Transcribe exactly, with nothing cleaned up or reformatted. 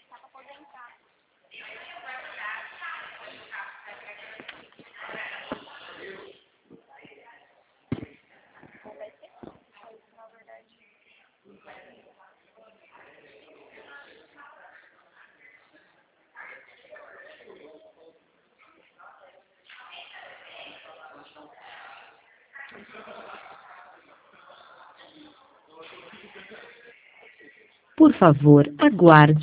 Tá pra aposentar. Vai ser, na verdade. Por favor, aguarde.